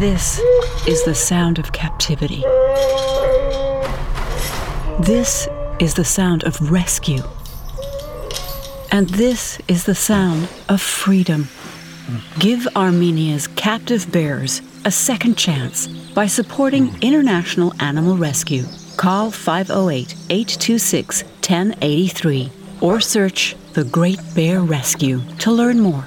This is the sound of captivity. This is the sound of rescue. And this is the sound of freedom. Give Armenia's captive bears a second chance by supporting International Animal Rescue. Call 508-826-1083 or search The Great Bear Rescue to learn more.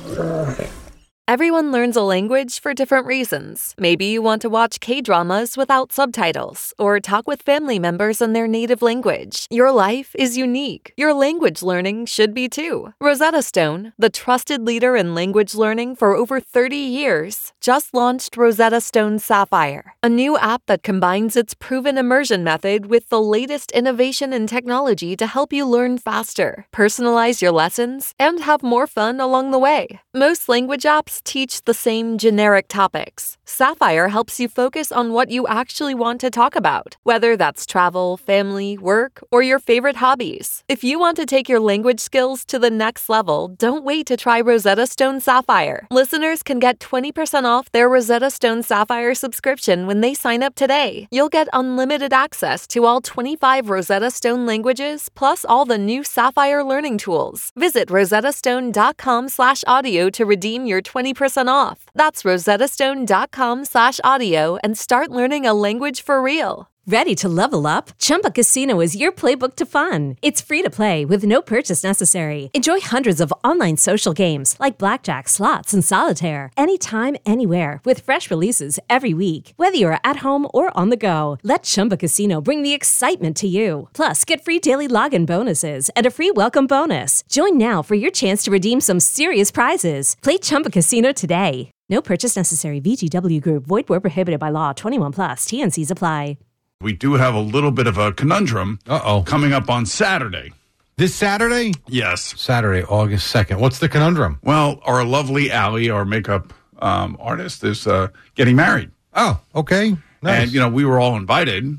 Everyone learns a language for different reasons. Maybe you want to watch K-dramas without subtitles or talk with family members in their native language. Your life is unique. Your language learning should be too. Rosetta Stone, the trusted leader in language learning for over 30 years, just launched Rosetta Stone Sapphire, a new app that combines its proven immersion method with the latest innovation in technology to help you learn faster, personalize your lessons, and have more fun along the way. Most language apps teach the same generic topics. Sapphire helps you focus on what you actually want to talk about, whether that's travel, family, work, or your favorite hobbies. If you want to take your language skills to the next level, don't wait to try Rosetta Stone Sapphire. Listeners can get 20% off their Rosetta Stone Sapphire subscription when they sign up today. You'll get unlimited access to all 25 Rosetta Stone languages, plus all the new Sapphire learning tools. Visit rosettastone.com/audio to redeem your 20% off. That's rosettastone.com/audio and start learning a language for real. Ready to level up? Chumba Casino is your playbook to fun. It's free to play with no purchase necessary. Enjoy hundreds of online social games like blackjack, slots, and solitaire anytime, anywhere with fresh releases every week. Whether you're at home or on the go, let Chumba Casino bring the excitement to you. Plus, get free daily login bonuses and a free welcome bonus. Join now for your chance to redeem some serious prizes. Play Chumba Casino today. No purchase necessary. VGW Group. Void where prohibited by law. 21 plus. TNCs apply. We do have a little bit of a conundrum coming up on Saturday. This Saturday? Yes. Saturday, August 2nd. What's the conundrum? Well, our lovely Allie, our makeup artist, is getting married. Oh, okay. Nice. And, we were all invited.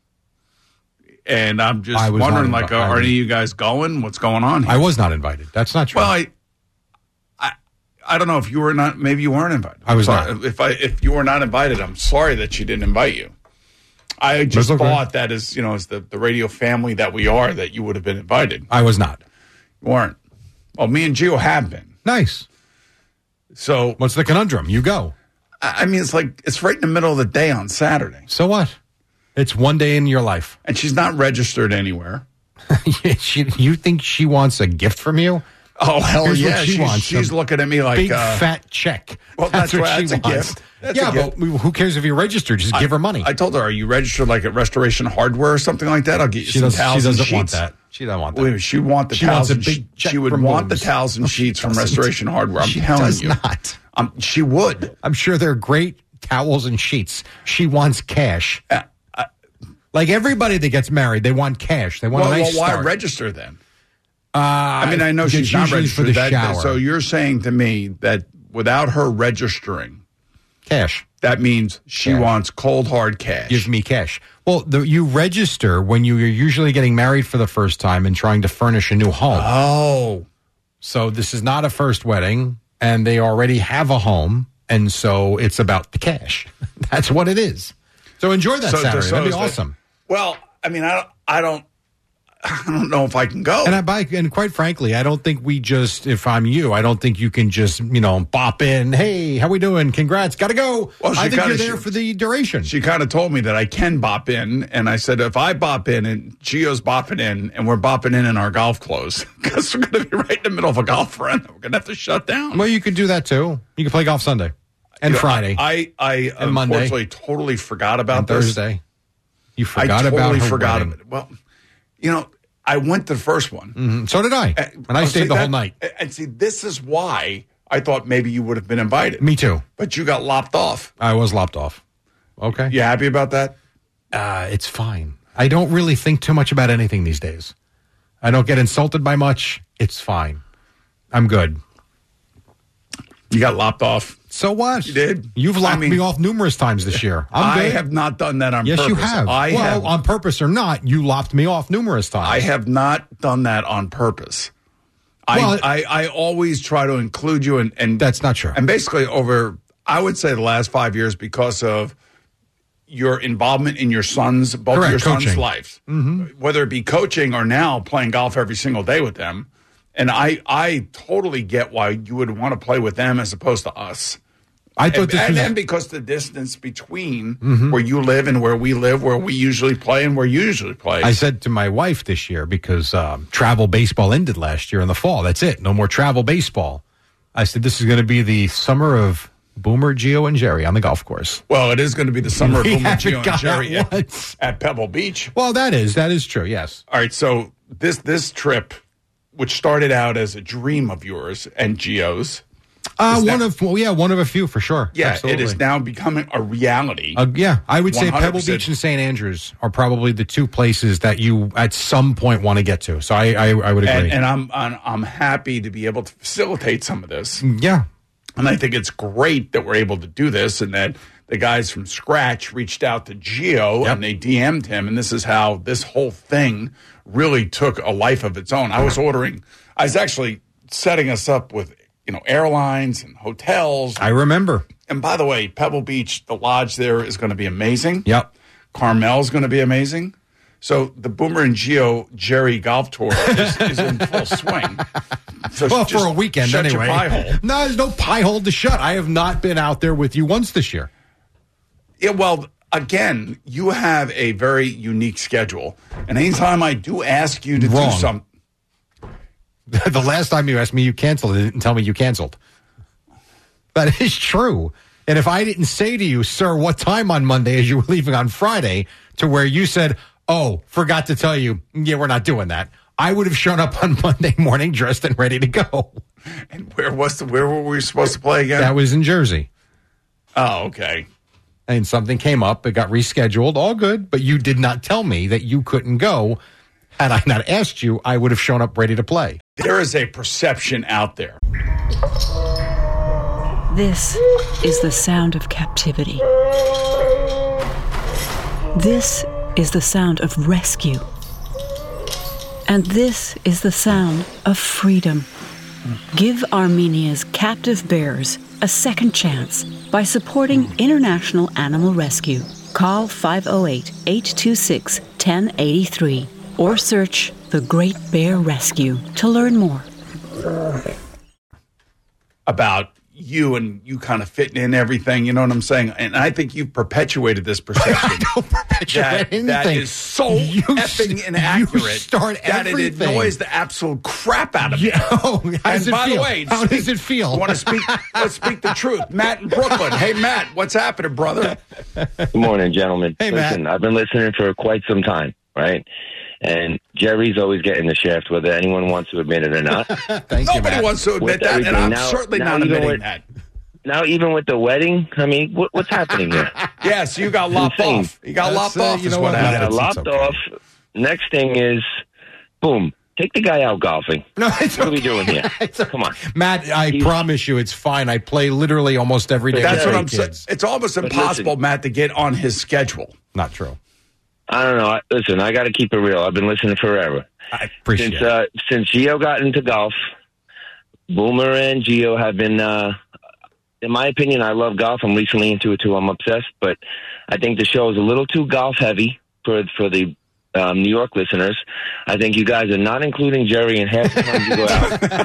And I'm just wondering, are any of you guys going? What's going on here? I was not invited. That's not true. Well, I don't know if you were not, maybe you weren't invited. I was sorry. not. If you were not invited, I'm sorry that she didn't invite you. I just thought that as the radio family that we are, that you would have been invited. I was not. You weren't. Well, me and Gio have been. Nice. So what's the conundrum? You go. I mean, it's right in the middle of the day on Saturday. So what? It's one day in your life. And she's not registered anywhere. You think she wants a gift from you? Oh, hell Here's yeah. What she wants. She's looking at me like big fat check. Well, that's what she wants. A gift. That's a gift. But who cares if you're registered? Just give her money. I told her, are you registered like at Restoration Hardware or something like that? I'll get you some towels and sheets. She doesn't want that. She doesn't want that. Wait, she would want the towels. She would want the towels and sheets from Restoration Hardware. I'm telling you. Not. She would. I'm sure they're great towels and sheets. She wants cash. Like everybody that gets married, they want cash. They want a nice why start. Register then? I know she's not registered. For the shower. So you're saying to me that without her registering, cash. That means she wants cold, hard cash. Give me cash. Well, you register when you're usually getting married for the first time and trying to furnish a new home. Oh. So this is not a first wedding, and they already have a home, and so it's about the cash. That's what it is. So enjoy that Saturday. That'd be awesome. Well, I mean, I don't know if I can go. And quite frankly, I don't think if I'm you, I don't think you can just, bop in. Hey, how we doing? Congrats. Got to go. Well, I think you're there for the duration. She kind of told me that I can bop in. And I said, if I bop in and Gio's bopping in and we're bopping in our golf clothes, because we're going to be right in the middle of a golf run, we're going to have to shut down. Well, you could do that too. You can play golf Sunday and Friday. I and Monday. Unfortunately totally forgot about and this. Thursday. You forgot about her wedding. Well, I went to the first one. Mm-hmm. So did I. And I stayed the whole night. And see, this is why I thought maybe you would have been invited. Me too. But you got lopped off. I was lopped off. Okay. You happy about that? It's fine. I don't really think too much about anything these days. I don't get insulted by much. It's fine. I'm good. You got lopped off. So what? You did. You've lopped me off numerous times this year. I have not done that on purpose. Yes, you have. On purpose or not, you lopped me off numerous times. I have not done that on purpose. I always try to include you, and that's not true. And basically, I would say the last 5 years because of your involvement in your sons, both Correct, your sons' coaching. lives, whether it be coaching or now playing golf every single day with them. And I totally get why you would want to play with them as opposed to us. I thought this was... And because the distance between where you live and where we live, where we usually play and where you usually play. I said to my wife this year, because travel baseball ended last year in the fall. That's it. No more travel baseball. I said, this is going to be the summer of Boomer, Gio, and Jerry on the golf course. Well, it is going to be the summer of Boomer, Gio, and Jerry at Pebble Beach. Well, that is true, yes. All right, so this trip, which started out as a dream of yours and Gio's. One of a few for sure. Yeah, absolutely. It is now becoming a reality. I would say 100%. Pebble Beach and St. Andrews are probably the two places that you at some point want to get to. So I would agree. And I'm happy to be able to facilitate some of this. Yeah. And I think it's great that we're able to do this and that the guys from Scratch reached out to Gio and they DM'd him. And this is how this whole thing really took a life of its own. I was actually setting us up with, airlines and hotels. I remember. And by the way, Pebble Beach, the lodge there is going to be amazing. Yep. Carmel's going to be amazing. So the Boomer and Gio Jerry golf tour is in full swing. So for a weekend shut anyway. Your pie hole. No, there's no pie hole to shut. I have not been out there with you once this year. Yeah, well, again, you have a very unique schedule. And anytime I do ask you to do something. The last time you asked me, you canceled. It didn't tell me you canceled. That is true. And if I didn't say to you, sir, what time on Monday as you were leaving on Friday, to where you said, oh, forgot to tell you, yeah, we're not doing that, I would have shown up on Monday morning dressed and ready to go. And where were we supposed to play again? That was in Jersey. Oh, okay. And something came up. It got rescheduled. All good. But you did not tell me that you couldn't go. Had I not asked you, I would have shown up ready to play. There is a perception out there. This is the sound of captivity. This is the sound of rescue. And this is the sound of freedom. Give Armenia's captive bears a second chance by supporting International Animal Rescue. Call 508-826-1083 or search The Great Bear Rescue to learn more. About you and you kind of fitting in everything, you know what I'm saying? And I think you've perpetuated this perception. I don't perpetuate anything. That is so effing inaccurate you start that everything. It annoys the absolute crap out of me. And by the way, how does it feel? Want to speak? Let's speak the truth. Matt in Brooklyn. Hey, Matt, what's happening, brother? Good morning, gentlemen. Hey, Listen, Matt. I've been listening for quite some time, right? And Jerry's always getting the shaft, whether anyone wants to admit it or not. Nobody wants to admit that, and I'm certainly not admitting that. Now, even with the wedding, I mean, what's happening here? Yeah, so you got lopped off. You got lopped off. You know what? I got lopped off. Next thing is, boom, take the guy out golfing. No, it's what are we doing here? Come on. Matt, I promise you, it's fine. I play literally almost every day. That's what I'm saying. It's almost impossible, Matt, to get on his schedule. Not true. I don't know. Listen, I got to keep it real. I've been listening forever. I appreciate it. Since Gio got into golf, Boomer and Gio have been, in my opinion, I love golf. I'm recently into it too. I'm obsessed. But I think the show is a little too golf heavy for the New York listeners. I think you guys are not including Jerry in half the time you go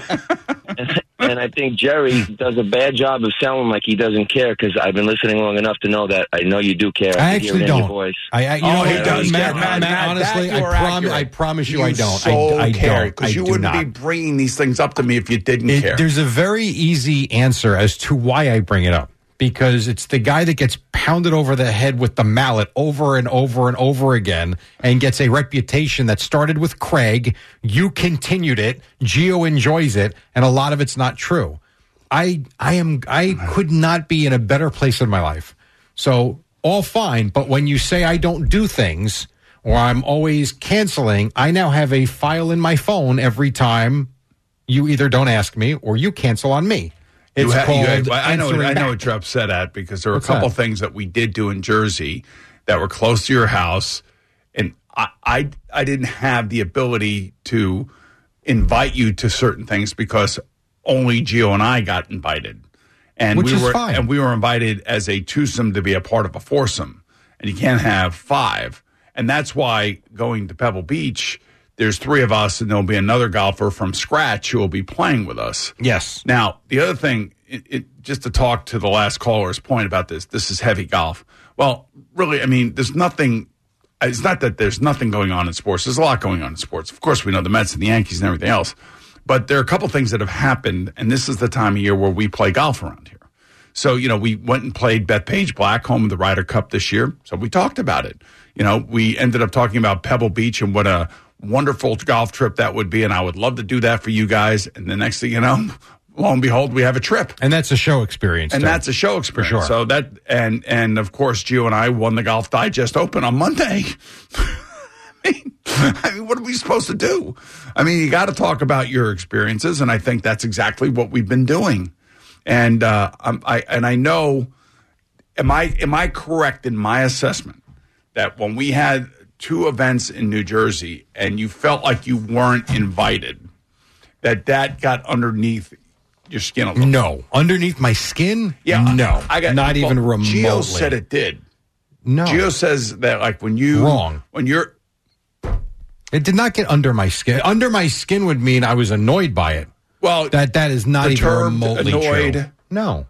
out. And I think Jerry does a bad job of sounding like he doesn't care, because I've been listening long enough to know that I know you do care. I actually don't. Your voice. He does. Matt, honestly, I promise you I don't. I care, don't. because you wouldn't be bringing these things up to me if you didn't care. There's a very easy answer as to why I bring it up. Because it's the guy that gets pounded over the head with the mallet over and over and over again and gets a reputation that started with Craig. You continued it. Gio enjoys it. And a lot of it's not true. I could not be in a better place in my life. So all fine. But when you say I don't do things or I'm always canceling, I now have a file in my phone every time you either don't ask me or you cancel on me. I know what you're upset at, because there were a couple things that we did do in Jersey that were close to your house, and I didn't have the ability to invite you to certain things because only Gio and I got invited. And Which is fine. And we were invited as a twosome to be a part of a foursome. And you can't have 5. And that's why going to Pebble Beach, there's 3 of us, and there'll be another golfer from scratch who will be playing with us. Yes. Now, the other thing, just to talk to the last caller's point about this is heavy golf. Well, really, I mean, there's nothing. It's not that there's nothing going on in sports. There's a lot going on in sports. Of course, we know the Mets and the Yankees and everything else. But there are a couple things that have happened, and this is the time of year where we play golf around here. So, we went and played Bethpage Black, home of the Ryder Cup this year. So we talked about it. We ended up talking about Pebble Beach and what a wonderful golf trip that would be, and I would love to do that for you guys. And the next thing you know, lo and behold, we have a trip. And that's a show experience. And too. that's a show experience. For sure. So that, and of course, Gio and I won the Golf Digest Open on Monday. I mean, what are we supposed to do? I mean, you got to talk about your experiences, and I think that's exactly what we've been doing. And I know, am I correct in my assessment that when we had 2 events in New Jersey and you felt like you weren't invited, that got underneath your skin a little? No, underneath my skin. Yeah, no, not even remotely. Gio said it did. No, Gio says that like when you're. It did not get under my skin. Under my skin would mean I was annoyed by it. Well, that is not even remotely annoyed, true. No.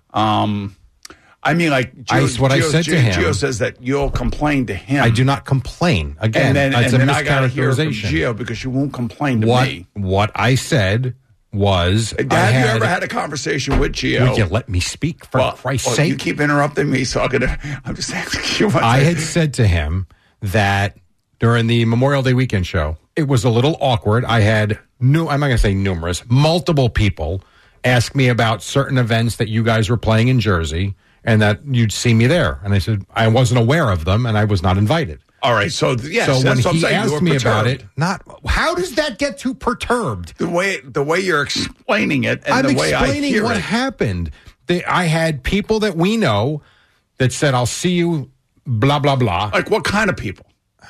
I mean, like what I said to him. Gio says that you'll complain to him. I do not complain. Again, and it's then a I got to hear from mischaracterization. Gio because you won't complain to me. What I said was, have you ever had a conversation with Gio? Would you let me speak for Christ's sake? You keep interrupting me, so I'm just asking you. I had said to him that during the Memorial Day weekend show, it was a little awkward. I had I'm not going to say numerous, multiple people ask me about certain events that you guys were playing in Jersey and that you'd see me there. And I said, I wasn't aware of them and I was not invited. All right. So, yes, so when that's he what I'm asked me about it, how does that get too perturbed? The way you're explaining it and I'm the way I hear it. I'm explaining what happened. I had people that we know that said, I'll see you, blah, blah, blah. Like what kind of people?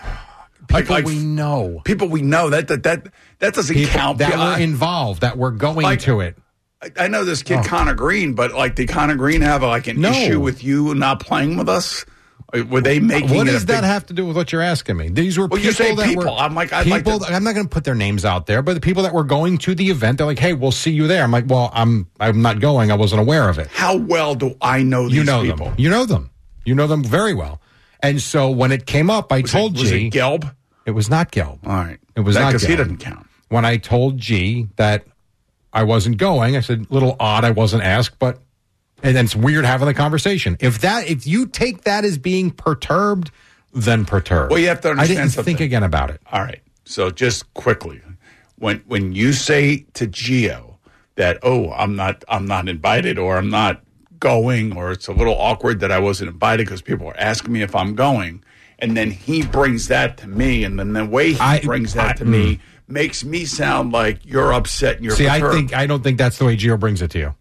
People we know. People we know. That doesn't count. That were involved, that were going to it. I know this kid, Connor Green, but like, did Connor Green have an issue with you not playing with us? Were they making what does that have to do with what you're asking me? These were people that were. I'm like, I'm not going to put their names out there, but the people that were going to the event, they're like, "Hey, we'll see you there." I'm like, "Well, I'm not going. I wasn't aware of it." How well do I know these people? Them. You know them. You know them very well. And so when it came up, I told G. Was it Gelb? It was not Gelb. All right. It was not Gelb. Because he doesn't count. When I told G that I wasn't going, I said, little odd I wasn't asked, but, and then it's weird having the conversation. If you take that as being perturbed, then perturbed. Well, you have to understand I didn't something. think again about it. All right. So just quickly, when you say to Gio that, I'm not invited or I'm not going or it's a little awkward that I wasn't invited because people are asking me if I'm going, and then he brings that to me, and then the way he brings that to me makes me sound like you're upset and you're perturbed. I don't think that's the way Gio brings it to you.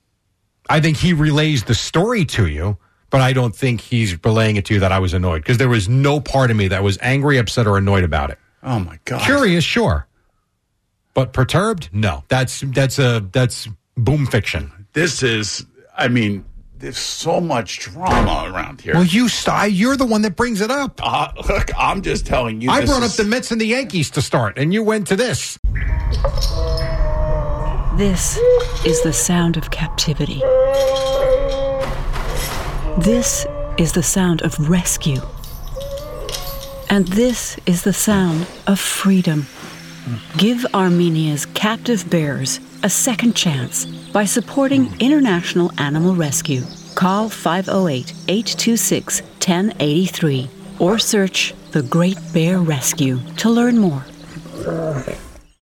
I think he relays the story to you, but I don't think he's relaying it to you that I was annoyed, because there was no part of me that was angry, upset, or annoyed about it. Oh my God. Curious, sure. But perturbed? No. That's boom fiction. This is, there's so much drama around here. Well, you're the one that brings it up. Look, I'm just telling you. I brought up the Mets and the Yankees to start, and you went to this. This is the sound of captivity. This is the sound of rescue. And this is the sound of freedom. Give Armenia's captive bears a second chance by supporting International Animal Rescue. Call 508-826-1083 or search The Great Bear Rescue to learn more.